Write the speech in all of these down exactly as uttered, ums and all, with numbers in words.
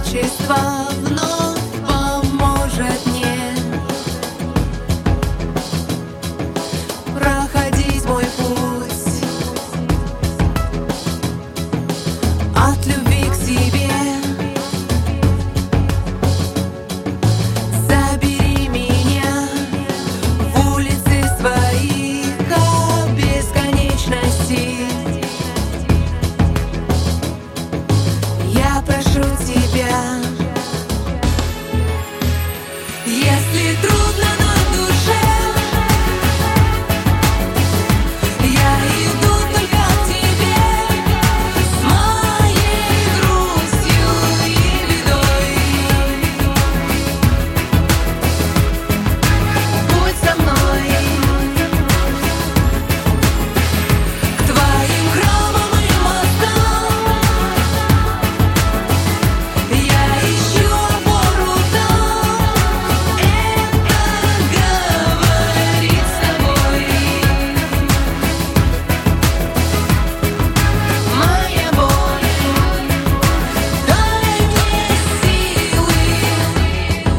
одиночество вновь поможет мне проходить мой путь от любви к себе. Забери меня в улицы своих о бесконечности. Я прошу тебя, если трудно на душе, я иду только к тебе с моей грустью и бедой. Будь со мной к твоим храмам и мостам. Я ищу опору там, это говорит с тобой. Моя боль, дай мне силы.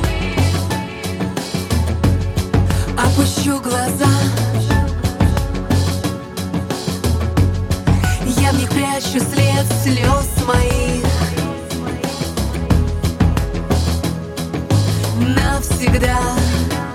Опущу глаза, я в них прячу след слез моих. Навсегда